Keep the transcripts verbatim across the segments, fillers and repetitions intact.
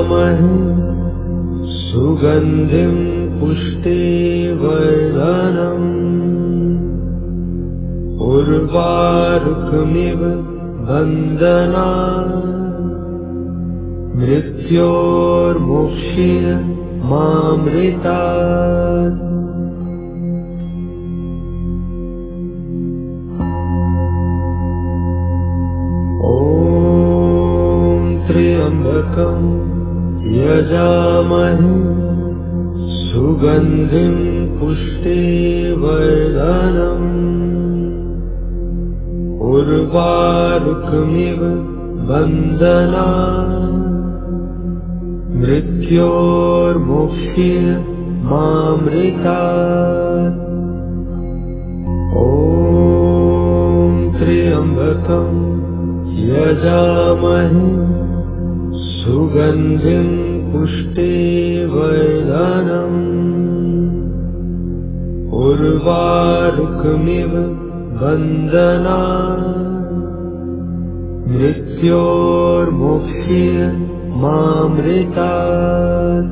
यजामहे सुगन्धिं पुष्टिवर्धनम् उर्वारुकमिव बन्धनात् मृत्योर्मुक्षीय मामृतात्। ॐ त्र्यम्बकं यजामहे सुगन्धिं पुष्टिवर्धनम् उर्वारुकमिव बन्धनात् मृत्योर्मुक्षीय मामृतात्। ॐ त्र्यम्बकं यजामहे सुगन्धिं पुष्टिवर्धनम् उर्वारुकमिव बन्धनात् मृत्योर्मुक्षीय मामृतात्।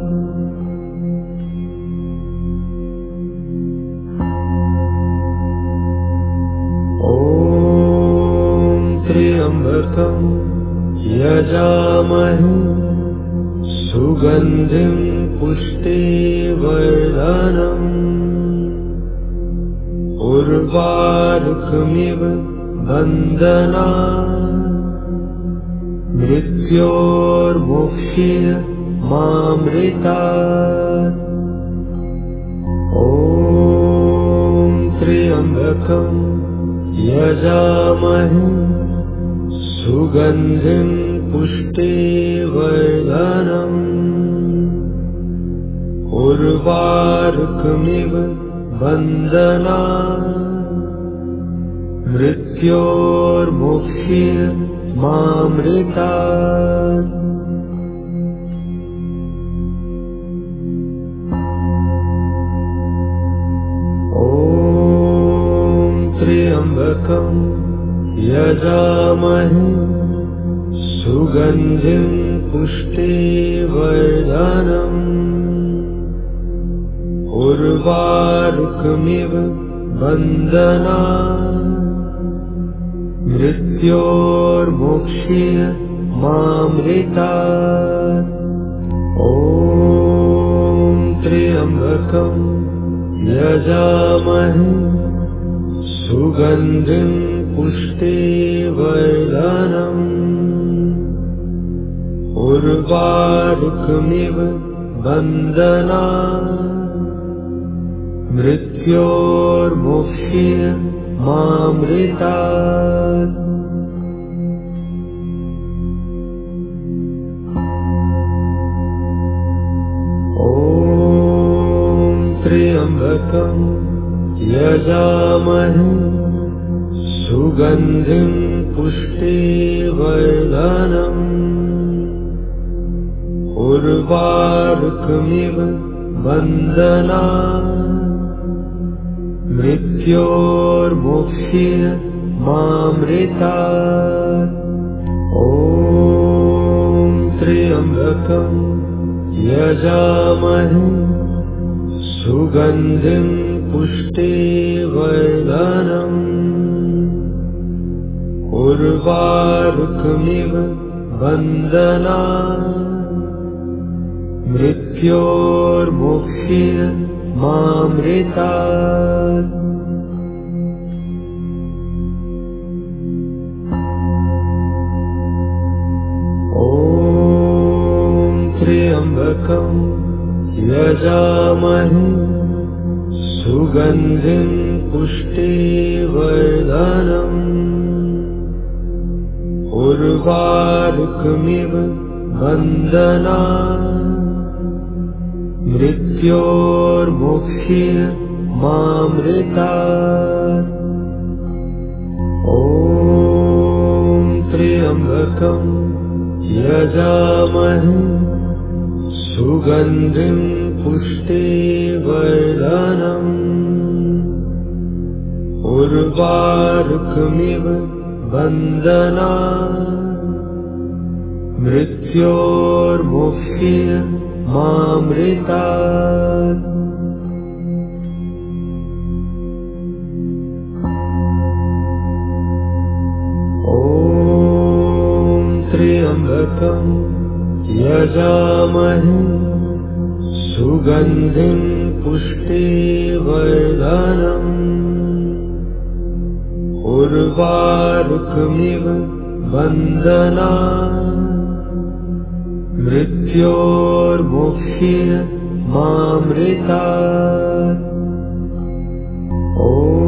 ॐ त्र्यम्बकं यजामहे सुगन्धिं पुष्टिवर्धनम् उर्वारुकमिव बन्धनात् मृत्योर्मुक्षीय मामृतात्। ॐ त्र्यम्बकं यजामहे सुगन्धिं पुष्टिवर्धनम् उर्वारुकमिव बन्धनात् मृत्योर्मुक्षीय मामृतात्। ॐ त्र्यम्बकं यजामहे सुगन्धिं पुष्टिवर्धनम् उर्वारुकमिव बन्धनात् मृत्योर्मुक्षीय मामृतात्। ॐ त्र्यम्बकं यजामहे सुगन्धिं पुष्टिवर्धनम् उर्वारुकमिव बन्धनात् मृत्योर्मुक्षीय मामृतात्। ॐ त्र्यम्बकं यजामहे सुगन्धिं पुष्टिवर्धनम् उर्वारुकमिव बन्धनात् मृत्योर्मुक्षीय मामृतात्। ॐ त्र्यम्बकं यजामहे सुगन्धिं पुष्टिवर्धनम् उर्वारुकमिव बन्धनात् मृत्योर्मुक्षीय मामृतात्। ॐ त्र्यम्बकं यजामहे सुगन्धिं पुष्टिवर्धनम् उर्वारुकमिव बन्धनात् मृत्योर्मुक्षीय मामृतात्। ॐ त्र्यम्बकं यजामहे सुगन्धिं पुष्टिवर्धनम् उर्वारुकमिव बन्धनात् मृत्योर्मुक्षीय मामृतात् ॐ त्र्यम्बकं यजामहे सुगन्धिं पुष्टिवर्धनम् उर्वारुकमिव बन्धनात् मृत्योर्मुक्ष्य मामृतात् ॐ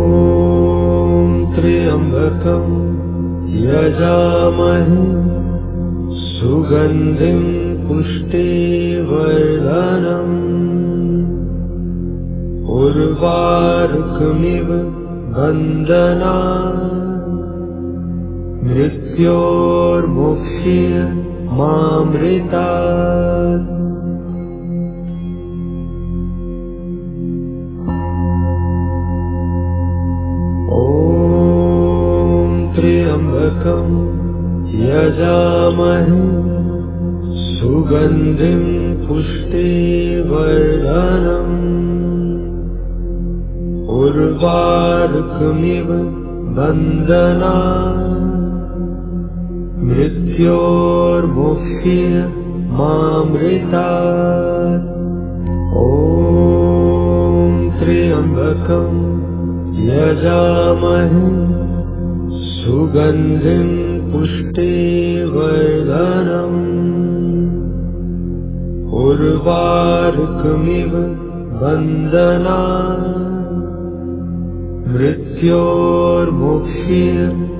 त्र्यम्बकं यजामहे सुगन्धिं पुष्टिवर्धनम् उर्वारुकमिव बन्धनात् मृत्योर्मुक्ष्य मामृतात् ॐ त्र्यम्बकं यजामहे सुगन्धिं पुष्टिवर्धनम् उर्वारुकमिव बन्धनात् मृत्योर्मुक्ष्य मामृतात् ॐ त्र्यम्बकं यजामहे सुगन्धिं पुष्टिवर्धनम् उर्वारुकमिव बन्धनात् मृत्योर्मुक्ष्य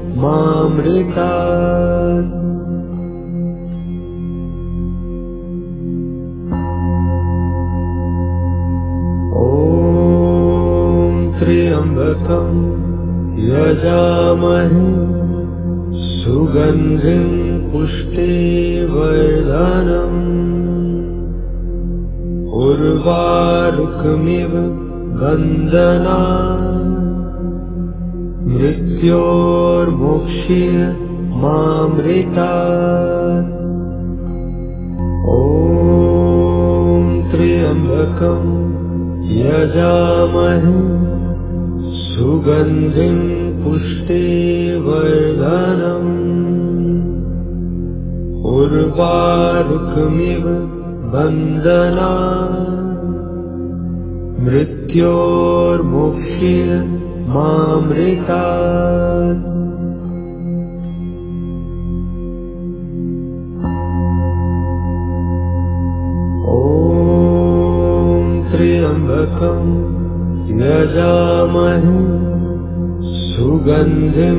मामृतात् ॐ त्र्यम्बकं यजामहे सुगन्धिं पुष्टिवर्धनम् उर्वारुकमिव बन्धनात् मृत्योर्मुक्ष्य मामृतात् ॐ त्र्यम्बकं यजामहे सुगन्धिं पुष्टिवर्धनम् उर्वारुकमिव बन्धनात् मृत्योर्मुक्ष्य मामृतात् ॐ त्र्यम्बकं यजामहे सुगन्धिं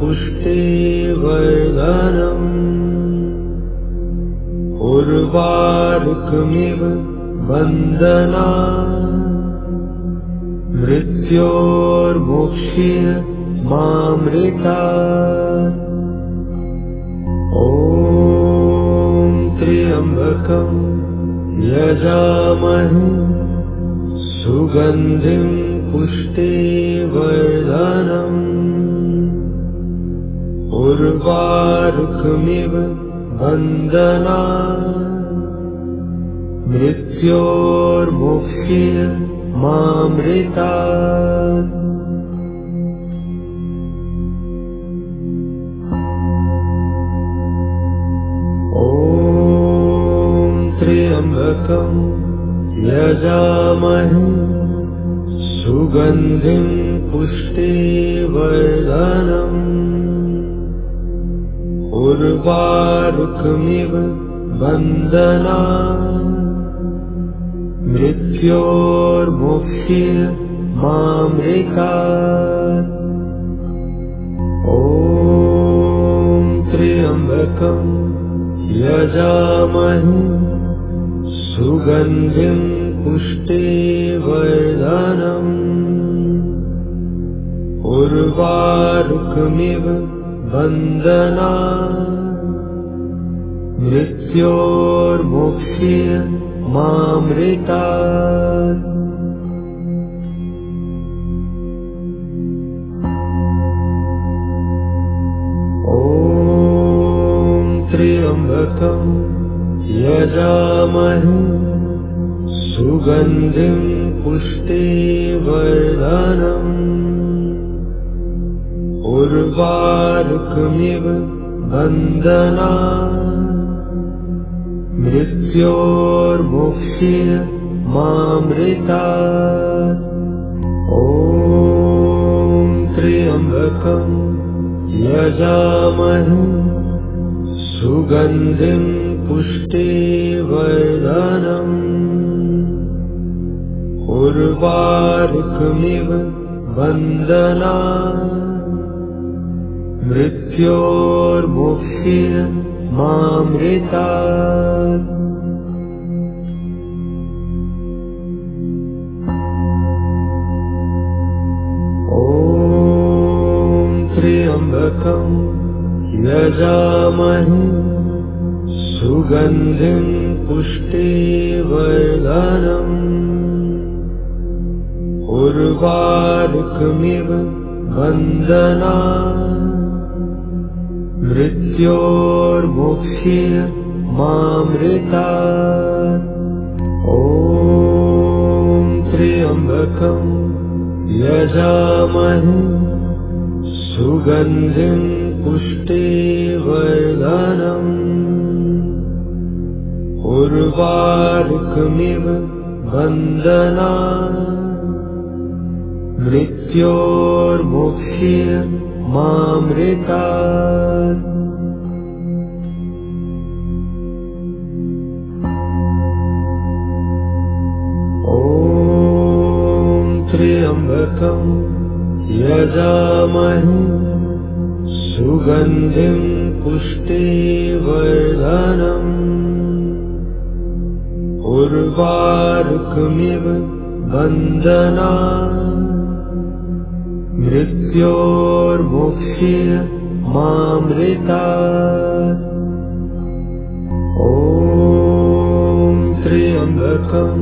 पुष्टिवर्धनम् उर्वारुकमिव बन्धनात् मृत्योर्मुक्ष्य मामृतात् ॐ त्र्यम्बकं यजामहे सुगन्धिं पुष्टिवर्धनम् उर्वारुकमिव बन्धनात् मृत्योर्मुक्ष्य मामृतात् ॐ त्र्यम्बकं यजामहे सुगन्धिं पुष्टिवर्धनम् उर्वारुकमिव बन्धनात् मृत्योर्मुक्ष्य मामृतात् ॐ त्र्यम्बकं यजामहे सुगन्धिं पुष्टिवर्धनम् उर्वारुकमिव बन्धनात् मृत्योर्मुक्ष्य मामृतात् ॐ त्र्यम्बकं यजामहे सुगन्धिं पुष्टिवर्धनम् उर्वारुकमिव बन्धनात् मृत्योर्मुक्षीयमामृतात् ॐ त्र्यम्बकं यजामहे सुगन्धिं पुष्टिवर्धनम् उर्वारुकमिव बन्धनात् मृत्योर्मुक्षीयमामृतात् ॐ त्र्यम्बकं यजामहे सुगन्धिं पुष्टिवर्धनम् उर्वारुकमिव बन्धनात् मृत्योर्मुक्षीयमामृतात् ॐ त्र्यम्बकं यजामहे सुगन्धिं पुष्टिवर्धनम् उर्वारुकमिव बन्धनात् मृत्योर्मुक्षीयमामृतात् ॐ त्र्यम्बकं यजामहे सुगन्धिं पुष्टिवर्धनम् उर्वारुकमिव बन्धनात् मृत्योर्मुक्षीयमामृतात् ॐ त्र्यम्बकं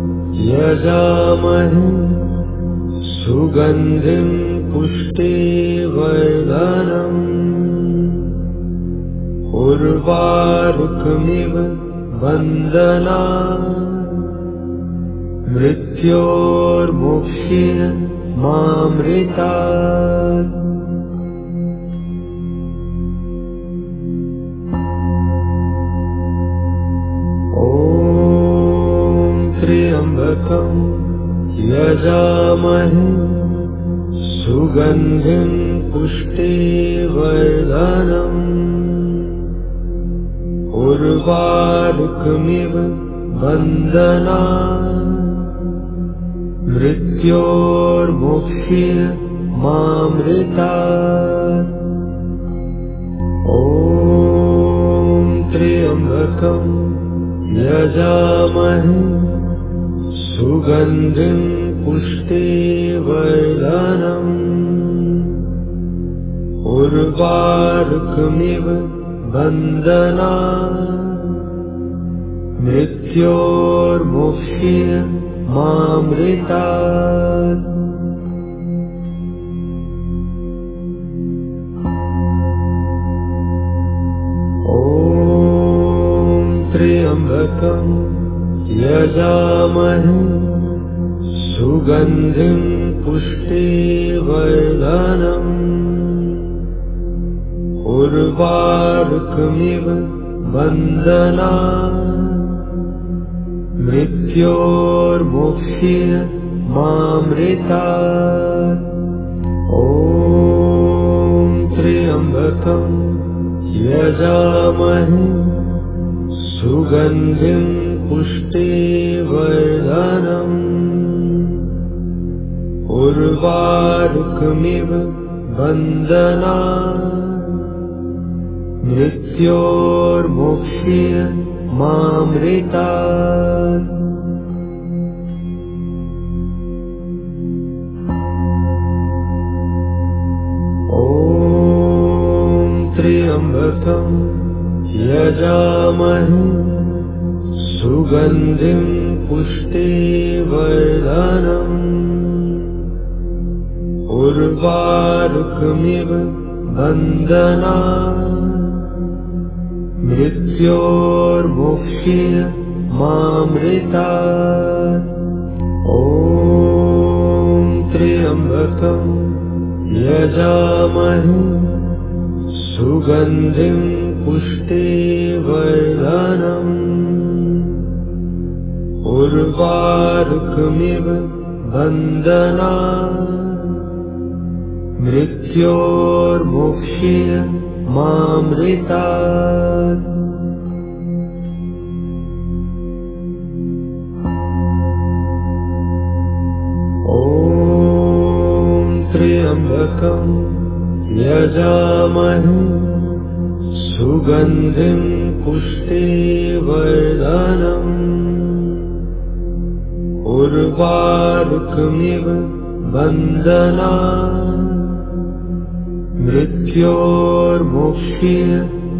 यजामहे सुगन्धिं पुष्टिवर्धनम् उर्वारुकमिव बन्धनात् मृत्योर्मुक्षीयमामृतात् ॐ त्र्यम्बकं यजामहे सुगन्धिं पुष्टिवर्धनम् उर्वारुकमिव बन्धनात् मृत्योर्मुक्षीयमामृतात् ॐ त्र्यम्बकं यजामहे सुगन्धिं पुष्टिवर्धनम् उर्वारुकमिव बन्धनात् मृत्योर्मुक्षीयमामृतात् ॐ त्र्यम्बकं यजामहे सुगन्धिं पुष्टिवर्धनम् उर्वारुकमिव बन्धनात् मृत्योर्मुक्षीयमामृतात् ॐ त्र्यम्बकं यजामहे सुगन्धिं पुष्टिवर्धनम् उर्वारुकमिव बन्धनात् मृत्योर्मुक्षीयमामृतात् ॐ त्र्यम्बकं यजामहे सुगन्धिं पुष्टिवर्धनम् उर्वारुकमिव बन्धनात् मृत्योर्मुक्षीय मामृतात्। ॐ त्र्यम्बकं यजामहे सुगन्धिं पुष्टिवर्धनम् उर्वारुकमिव बन्धनात्। मृत्योर्मुक्षीय मामृतात्। ॐ त्र्यम्बकं यजामहे सुगन्धिं पुष्टिवर्धनम् उर्वारुकमिव बन्धनात्। मृत्योर्मुक्षीय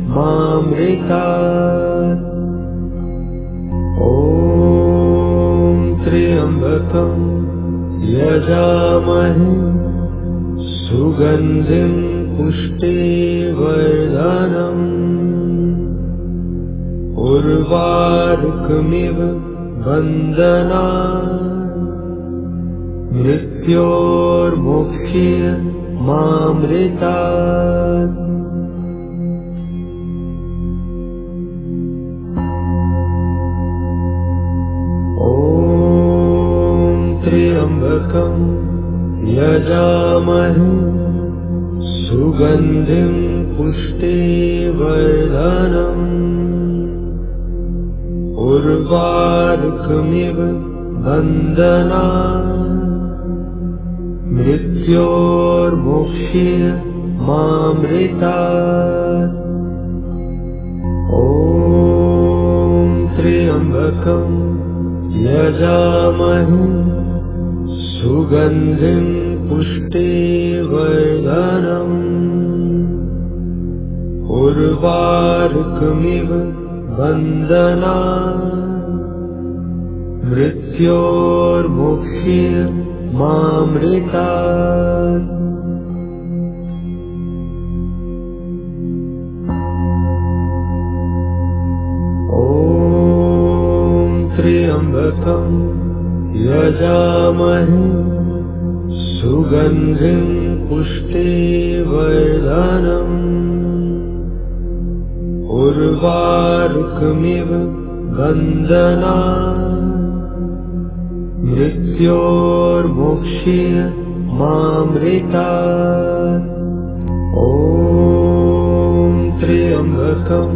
मामृतात्। ॐ त्र्यम्बकं यजामहे सुगन्धिं पुष्टिवर्धनम् उर्वारुकमिव बन्धनात्। मृत्योर्मुक्षीय मामृतात्। ॐ त्र्यम्बकं यजामहे सुगन्धिं पुष्टिवर्धनम् उर्वारुकमिव बन्धनात्। मृत्योर्मुक्षीय मामृतात्। ॐ त्र्यम्बकं यजामहे सुगन्धिं पुष्टिवर्धनम् उर्वारुकमिव बन्धनात्। मृत्योर्मुक्षीय मामृतात्। ॐ त्र्यम्बकं यजामहे सुगन्धिं पुष्टिवर्धनम् उर्वारुकमिव बन्धनात्। मृत्योर्मुक्षीय मामृतात्। ॐ त्र्यम्बकं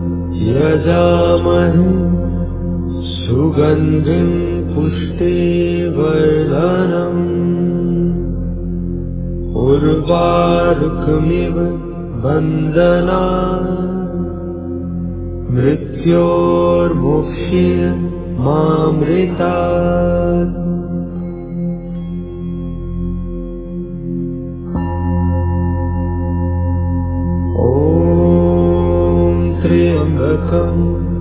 यजामहे सुगन्धिं पुष्टिवर्धनम् उर्वारुकमिव बन्धनात्। मृत्योर्मुक्षीय मामृतात्। ॐ त्र्यम्बकं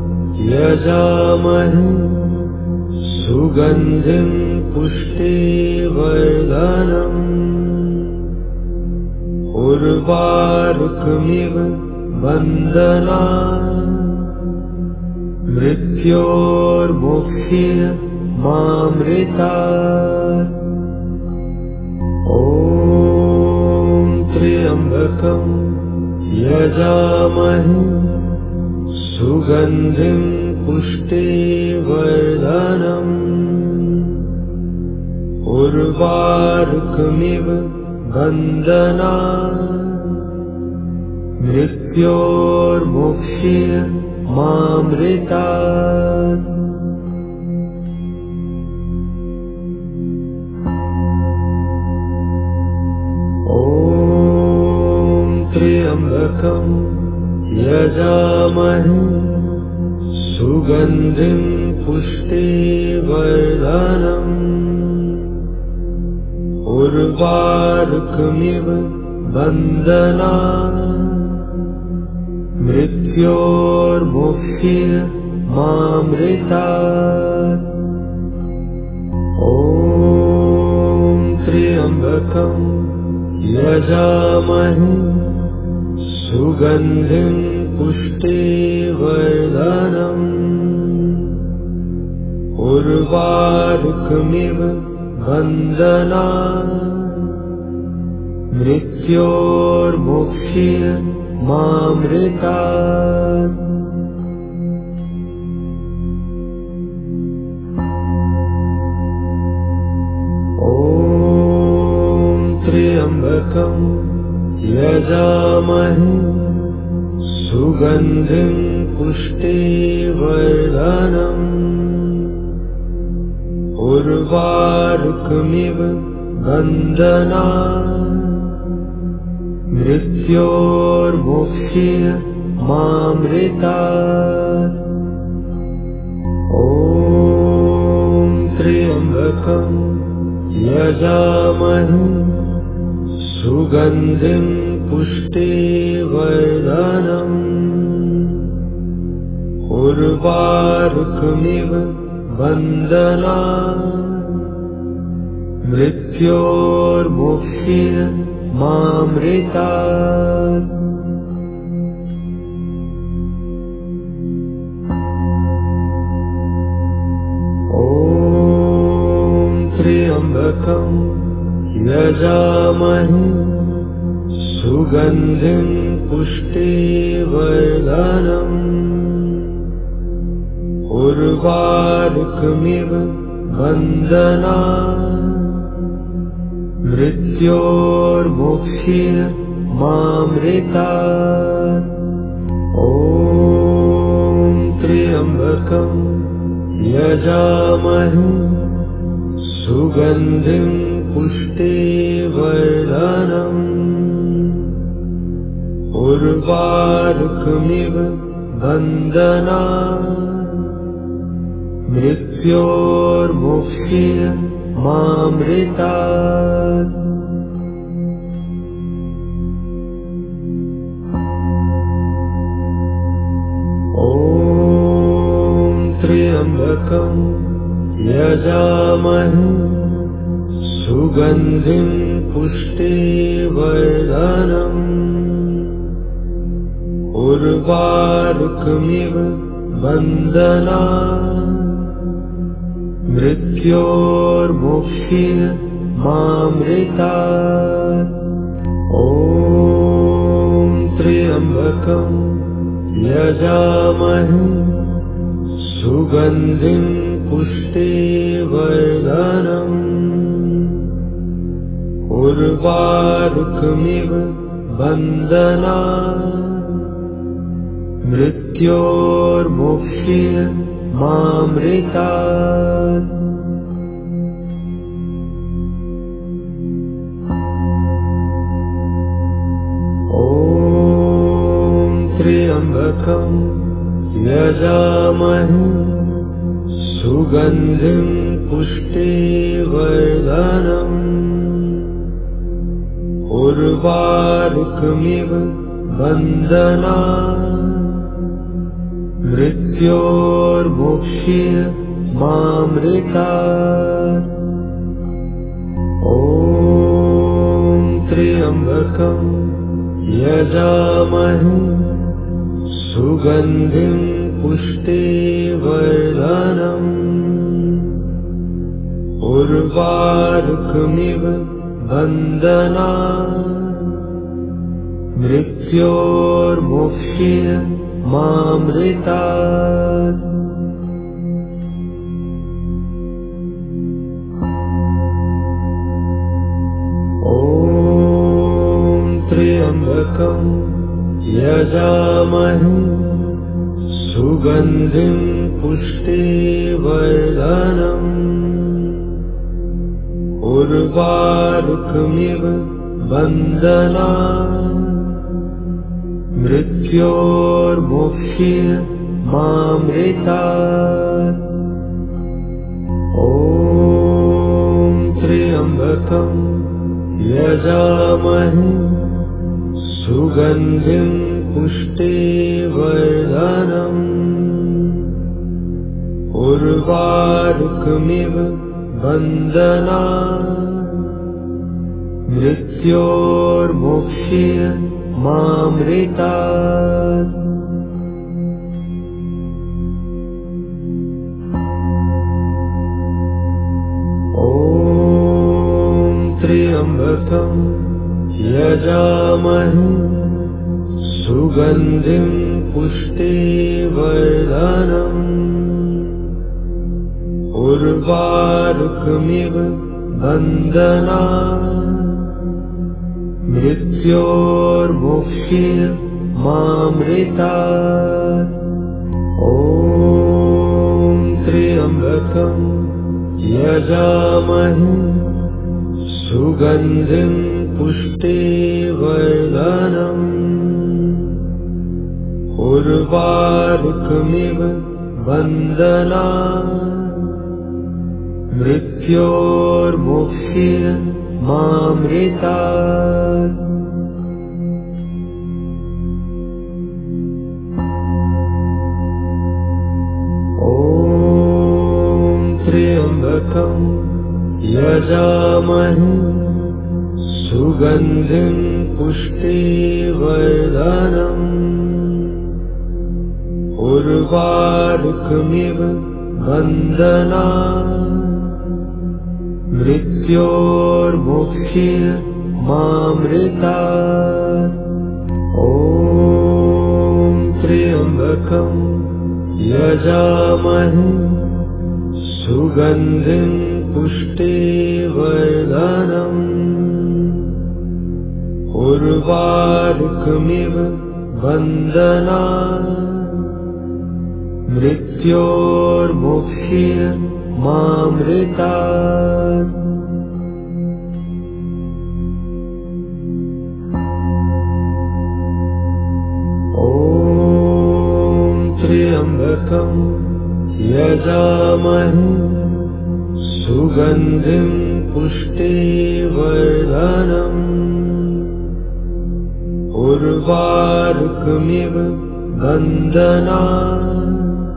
यजामहे सुगन्धिं पुष्टिवर्धनम् उर्वारुकमिव बन्धनात्। मृत्योर्मुक्षीय मामृतात्। ॐ त्र्यम्बकं यजामहे सुगन्धिं पुष्टिवर्धनम् उर्वारुकमिव बन्धनात्। मृत्योर्मुक्षीय मामृतात्। ॐ त्र्यम्बकं यजामहे सुगन्धिं पुष्टिवर्धनम् उर्वारुकमिव बन्धनात्। मृत्योर्मुक्षीय मामृतात्। ॐ त्र्यम्बकं यजामहे सुगन्धिं पुष्टिवर्धनम् उर्वारुकमिव बन्धनात् मृत्योर्मुक्ष्य मामृतात् ॐ त्र्यम्बकं यजामहे सुगन्धिं पुष्टिवर्धनम् उर्वारुकमिव बन्धनात् मृत्योर्मुक्ष्य मामृतात् ॐ त्र्यम्बकं यजामहे सुगन्धिं पुष्टिवर्धनम् उर्वारुकमिव बन्धनात् मृत्योर्मुक्ष्य मामृतात् ॐ त्र्यम्बकं यजामहे सुगन्धिं पुष्टिवर्धनम् उर्वारुकमिव बन्धनात् मृत्योर्मुक्ष्य मामृतात् ॐ त्र्यम्बकं यजामहे सुगन्धिं पुष्टिवर्धनम् उर्वारुकमिव बन्धनात् मृत्योर्मुक्ष्य मामृतात् ॐ त्र्यम्बकं यजामहे सुगन्धिं पुष्टिवर्धनम् उर्वारुकमिव बन्धनात् मृत्योर्मुक्ष्य मामृतात् ॐ त्र्यम्बकं यजामहे सुगन्धिं पुष्टिवर्धनम् उर्वारुकमिव बन्धनात् मृत्योर्मुक्ष्य मामृतात् ॐ त्र्यम्बकं यजामहे सुगन्धिं पुष्टिवर्धनम् उर्वारुकमिव बन्धनात् मृत्योर्मुक्ष्य मामृतात् ॐ त्र्यम्बकं यजामहे सुगन्धिं पुष्टिवर्धनम् उर्वारुकमिव बन्धनात् मृत्योर्मुक्ष्य मामृतात् ॐ त्र्यम्बकं यजामहे सुगन्धिं पुष्टिवर्धनम् उर्वारुकमिव बन्धनात् मृत्योर्मुक्ष्य मामृतात् ॐ त्र्यम्बकं यजामहे सुगन्धिं पुष्टिवर्धनम् उर्वारुकमिव बन्धनात् मृत्योर्मुक्ष्य मामृतात् त्र्यम्बकं यजामहे सुगन्धिं पुष्टिवर्धनम् उर्वारुकमिव बन्धनात् मृत्योर्मुक्षीयमामृतात् ॐ त्र्यम्बकं यजामहे सुगन्धिं पुष्टिवर्धनम् उर्वारुकमिव बन्धनात् मृत्योर्मुक्षीयमामृतात् ॐ त्र्यम्बकं यजामहे सुगन्धिं पुष्टिवर्धनम् उर्वारुकमिव बन्धनात् मृत्योर्मुक्षीयमामृतात् ॐ त्र्यम्बकं यजामहे सुगन्धिं पुष्टिवर्धनम् उर्वारुकमिव बन्धनात् मृत्योर्मुक्षीयमामृतात् ॐ त्र्यम्बकं यजामहे सुगन्धिं पुष्टिवर्धनम् उर्वारुकमिव बन्धनात्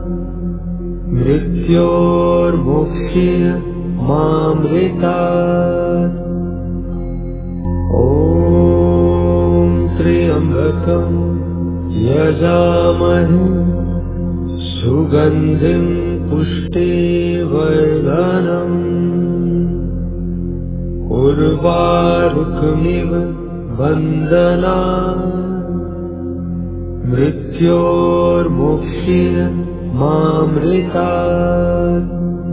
मृत्योर्मुक्षीयमामृतात् ॐ त्र्यम्बकं यजामहे सुगन्धिं पुष्टिवर्धनम् उर्वारुकमिव बन्धनात् मृत्योर्मुक्षीयमामृतात्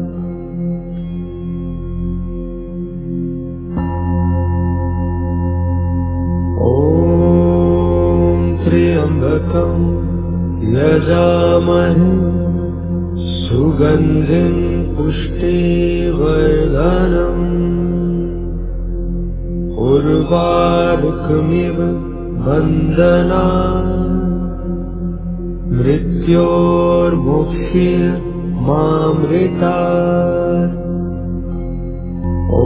ॐ त्र्यम्बकं यजामहे सुगन्धिं पुष्टिवर्धनम् उर्वारुकमिव बन्धनात् मृत्योर्मुक्षीयमामृतात् ॐ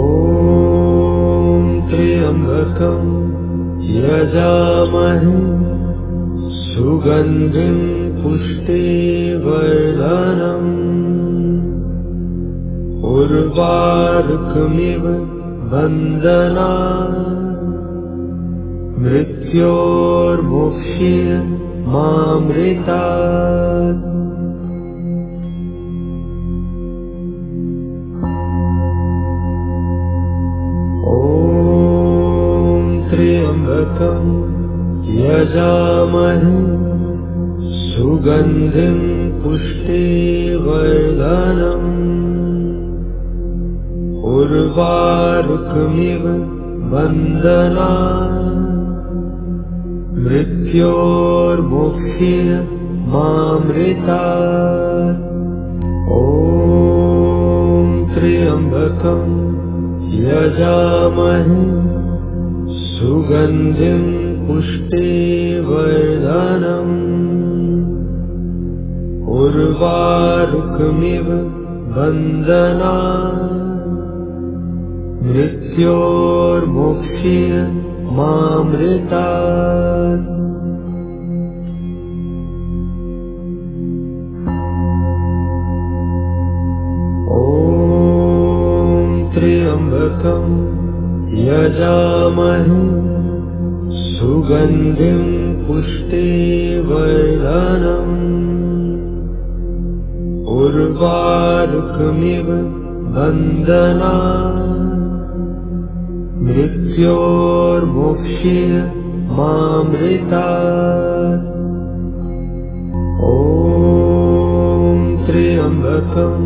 त्र्यम्बकं यजामहे सुगन्धिं पुष्टिवर्धनम् उर्वारुकमिव बन्धनात् मृत्योर्मुक्षीयमामृतात् ॐ त्र्यम्बकं यजामहे सुगन्धिं पुष्टिवर्धनम् उर्वारुकमिव बन्धनात् मृत्योर्मुक्षीयमामृतात् ॐ त्र्यम्बकं यजामहे सुगन्धिं पुष्टिवर्धनम् उर्वारुकमिव बन्धनात् मृत्योर्मुक्षीयमामृतात् ॐ त्र्यम्बकं यजामहे सुगन्धिं पुष्टिवर्धनम् उर्वारुकमिव बन्धनात् मृत्योर्मुक्षीय मामृतात्। ॐ त्र्यम्बकं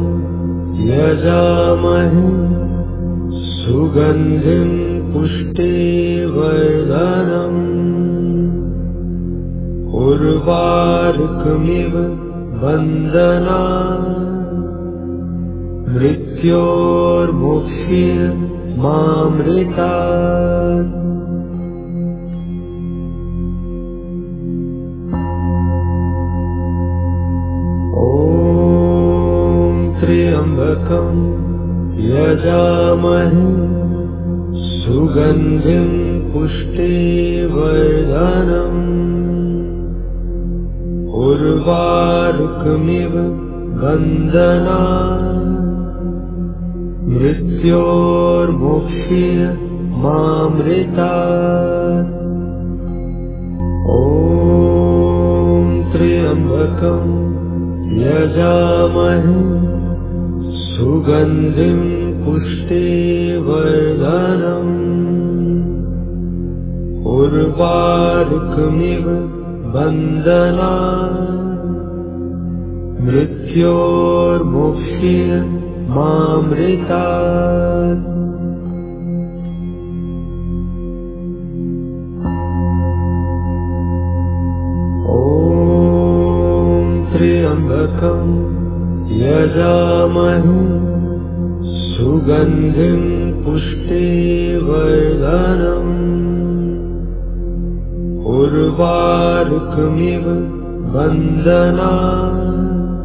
यजामहे सुगन्धिं पुष्टिवर्धनम्। उर्वारुकमिव बन्धनात्। मृत्योर्मुक्षीय मामृतात्। ॐ त्र्यम्बकं यजामहे सुगन्धिं पुष्टिवर्धनम्। उर्वारुकमिव बन्धनात्। मृत्योर्मुक्षीय मामृतात्। ॐ त्र्यम्बकं यजामहे सुगन्धिं पुष्टिवर्धनम्। उर्वारुकमिव बन्धनात्। मृत्योर्मुक्षीय मामृतात्। ॐ त्र्यम्बकं यजामहे सुगन्धिं पुष्टिवर्धनम्। उर्वारुकमिव बन्धनात्।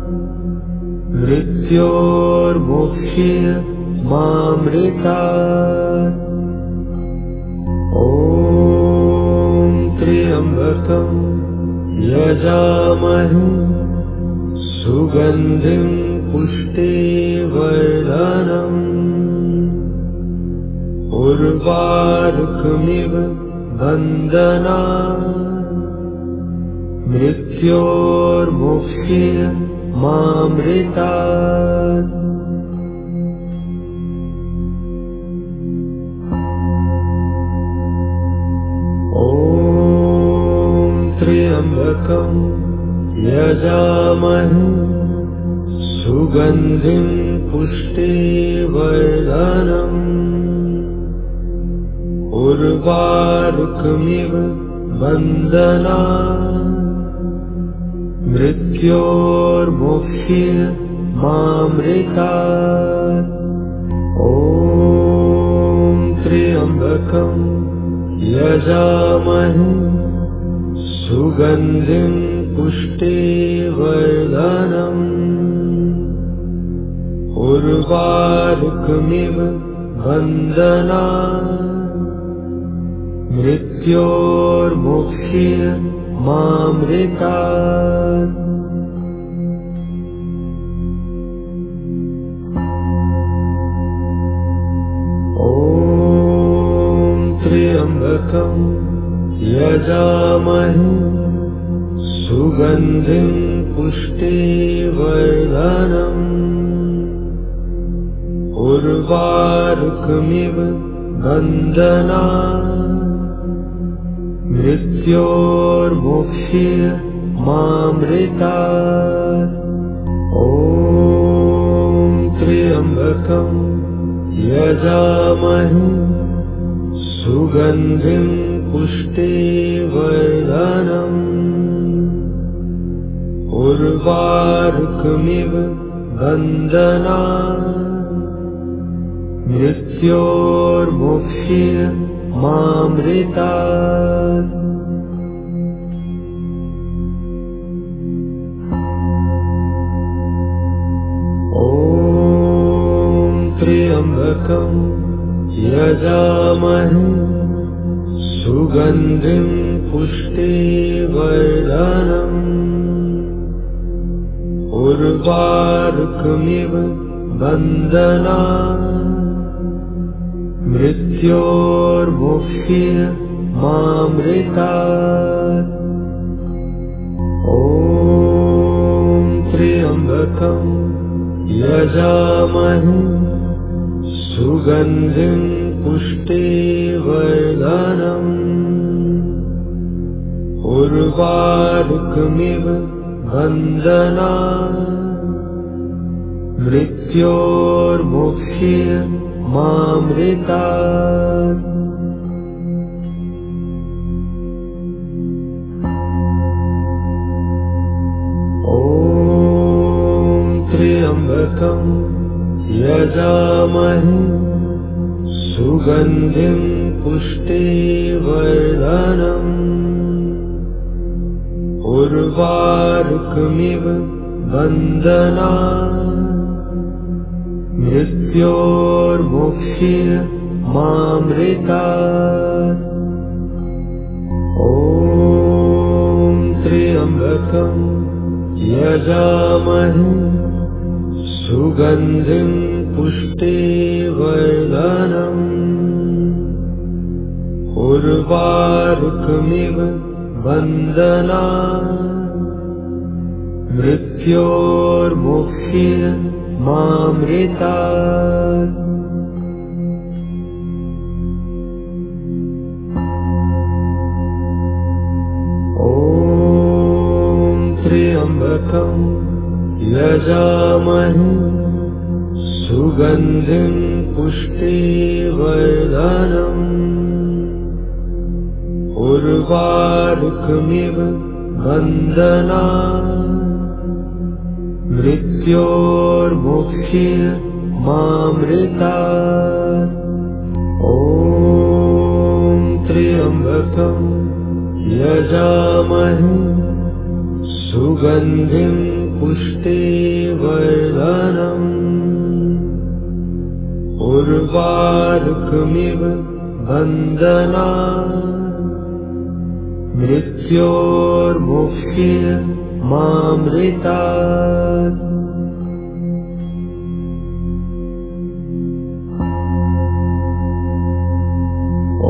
मृत्योर्मुक्षीय मामृतात्। ॐ त्र्यम्बकं यजामहे सुगन्धिं पुष्टिवर्धनम्। उर्वारुकमिव बन्धनात्। मृत्योर्मुक्षीय मामृतात्। ॐ त्र्यम्बकं यजामहे सुगन्धिं पुष्टिवर्धनम्। उर्वारुकमिव बन्धनात्। मृत्योर्मुक्षीय मामृतात्। ॐ त्र्यम्बकं यजामहे सुगन्धिं पुष्टिवर्धनम्। उर्वारुकमिव बन्धनात्। मृत्योर्मुक्षीय मामृतात्। ॐ त्र्यम्बकं यजामहे सुगन्धिं पुष्टिवर्धनम्। उर्वारुकमिव बन्धनात्। मृत्योर्मुक्षीय मामृतात्। ॐ त्र्यम्बकं यजामहे सुगन्धिं पुष्टिवर्धनम्। उर्वारुकमिव बन्धनात्। मृत्योर्मुक्षीय मामृतात्। ॐ त्र्यम्बकं यजामहे सुगन्धिं पुष्टिवर्धनम्। उर्वारुकमिव बन्धनात्। मृत्योर्मुक्षीय मामृतात्। ॐ त्र्यम्बकं यजामहे सुगन्धिं पुष्टिवर्धनम् उर्वारुकमिव बन्धनात् मृत्योर्मुक्तिर्मामृतात् ॐ त्र्यम्बकं यजामहे सुगन्धिं पुष्टिवर्धनम् उर्वारुकमिव बन्धनात् मृत्योर्मुक्तिर्मामृतात् ॐ त्र्यम्बकं यजामहे सुगन्धिं पुष्टिवर्धनम् उर्वारुकमिव बन्धनात् मृत्योर्मुक्तिर्मामृतात् ॐ त्र्यम्बकं यजामहे सुगन्धिं पुष्टिवर्धनम् उर्वारुकमिव बन्धनात् मृत्योर्मुक्तिर्मामृतात् ॐ त्र्यम्बकं यजामहे सुगन्धिं पुष्टिवर्धनम् उर्वारुकमिव बन्धनात् मृत्योर्मुक्तिर्मामृतात् ॐ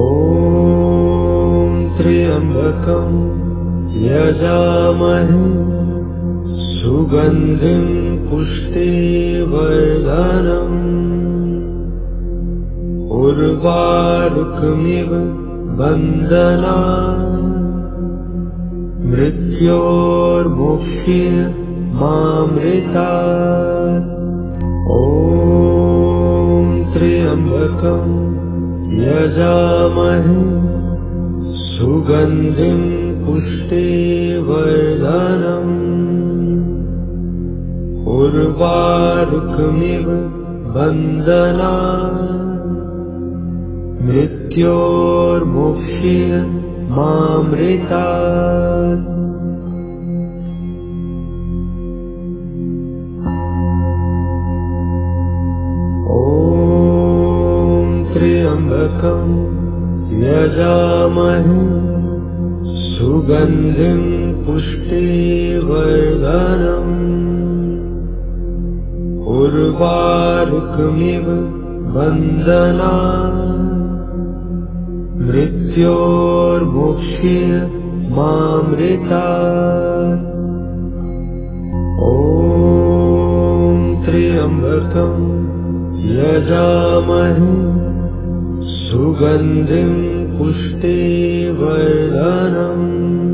त्र्यम्बकं यजामहे सुगन्धिं पुष्टिवर्धनम् उर्वारुकमिव बन्धनात् मृत्योर्मुक्तिर्मामृतात् ॐ त्र्यम्बकं यजामहे सुगन्धिं पुष्टिवर्धनम् उर्वारुकमिव बन्धनात् मृत्योर्मुक्तिर्मामृतात् ॐ त्र्यम्बकं यजामहे सुगन्धिं पुष्टिवर्धनम् उर्वारुकमिव बन्धनात् मृत्योर्मुक्तिर्मामृतात् ॐ त्र्यम्बकं यजामहे सुगन्धिं पुष्टिवर्धनम्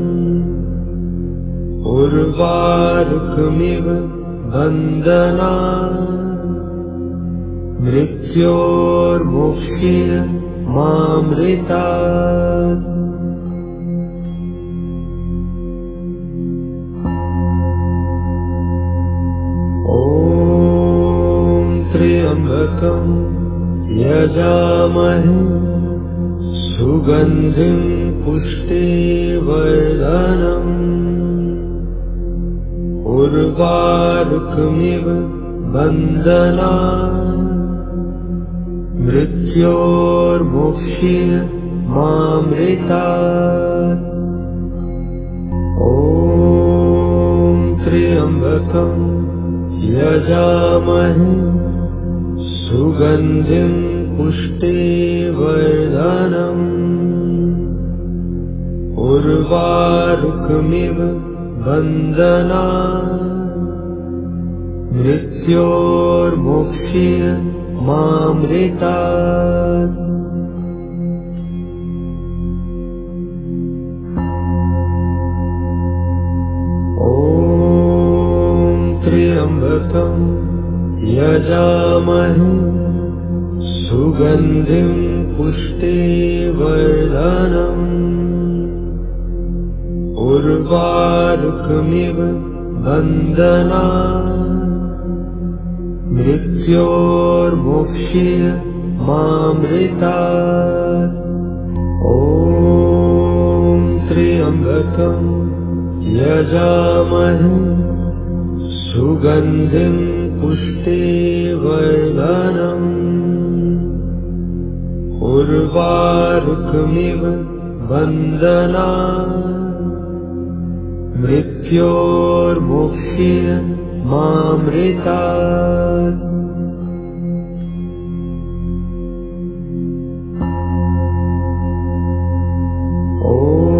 उर्वारुकमिव बन्धनात् मृत्योर्मुक्तिर्मामृतात् ॐ त्र्यम्बकं यजामहे सुगन्धिं पुष्टिवर्धनम् उर्वारुकमिव बन्धनात् मृत्योर्मुक्तिर्मामृतात् ॐ त्र्यम्बकं यजामहे सुगन्धिं पुष्टिवर्धनम् उर्वारुकमिव बन्धनात् मृत्योर्मुक्तिर्मामृतात् मामृतात् ॐ त्र्यम्बकं यजामहे सुगन्धिं पुष्टिवर्धनम् उर्वारुकमिव बन्धनात् मृत्योर्मुक्षीय मामृतात् ॐ त्र्यम्बकं यजामहे सुगन्धिं पुष्टिवर्धनम् उर्वारुकमिव बन्धनात् मृत्योर्मुक्षीय मामृतात् ॐ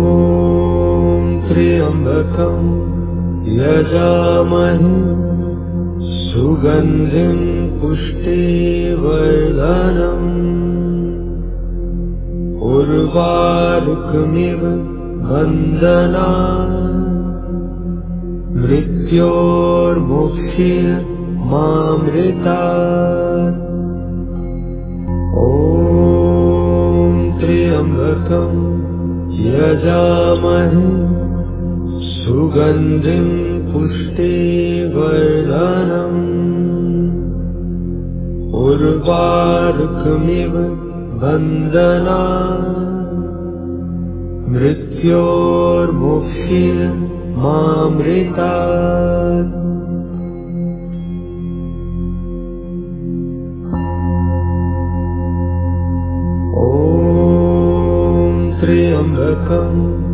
त्र्यम्बकं यजामहे सुगन्धिं पुष्टिवर्धनम् उर्वारुकमिव बन्धनात् मृत्योर्मुक्षीय मामृतात् ॐ त्र्यम्बकं यजामहे सुगन्धिं पुष्टिवर्धनम् उर्वारुकमिव बन्धनात् मृत्योर्मुक्षीय मामृतात् ॐ त्र्यम्बकं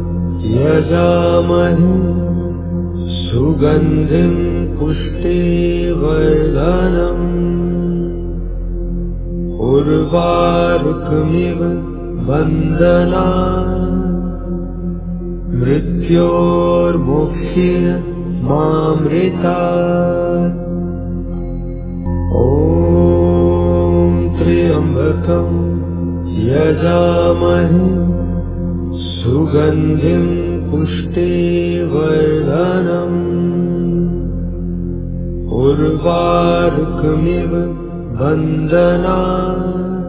यजामहे सुगन्धिं पुष्टिवर्धनम् उर्वारुकमिव बन्धनात् मृत्योर्मुक्षीय मामृतात् ॐ त्र्यम्बकं यजामहे सुगन्धिं पुष्टिवर्धनम् उर्वारुकमिव बन्धनात्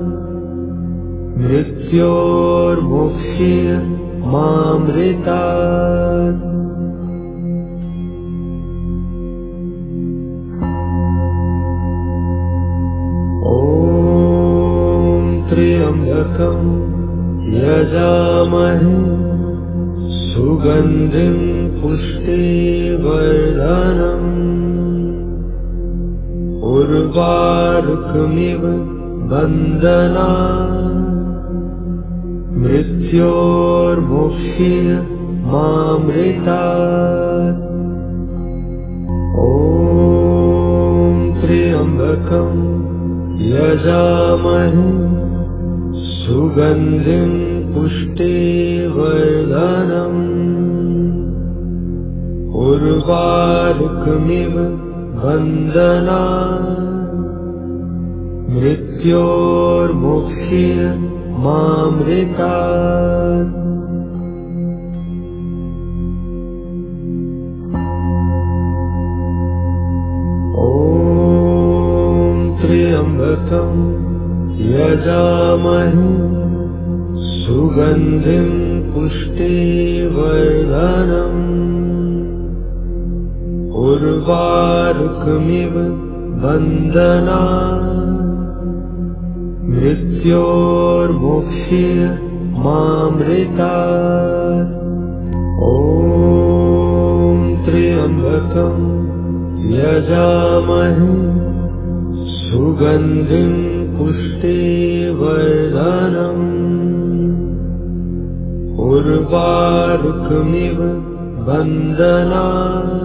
मृत्योर्मुक्षीय मामृतात् ॐ त्र्यम्बकं यजामहे सुगन्धिं पुष्टिवर्धनम् उर्वारुकमिव बन्धनात् मृत्योर्मुक्षीय मामृतात् ॐ त्र्यम्बकं यजामहे सुगन्धिं पुष्टिवर्धनम् उर्वारुकमिव बन्धनात् मृत्योर्मुक्षीय मामृतात् ॐ त्र्यम्बकं यजामहे सुगन्धिं पुष्टिवर्धनम् उर्वारुकमिव बन्धनात् मृत्योर्मुक्षीय मामृतात् ॐ त्र्यम्बकं यजामहे सुगन्धिं पुष्टिवर्धनम् उर्वारुकमिव बन्धनात्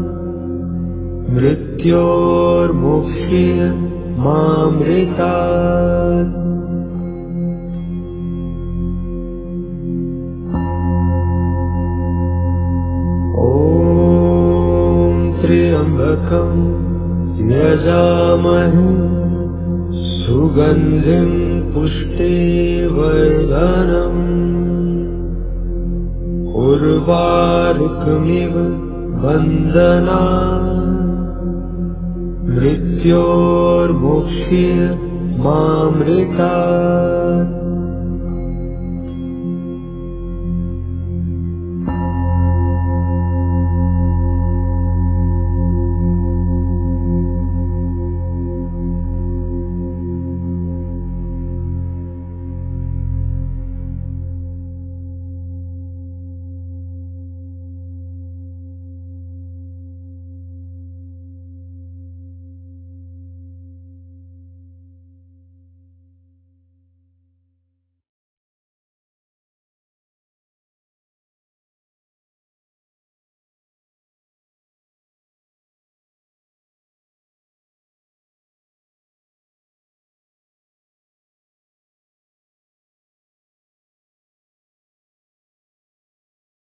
मृत्योर्मुक्षीय मामृतात् ॐ त्र्यम्बकं यजामहे सुगन्धिं पुष्टिवर्धनम् उर्वारुकमिव बन्धनात् मृत्योर्मुक्ष्य मामृतात्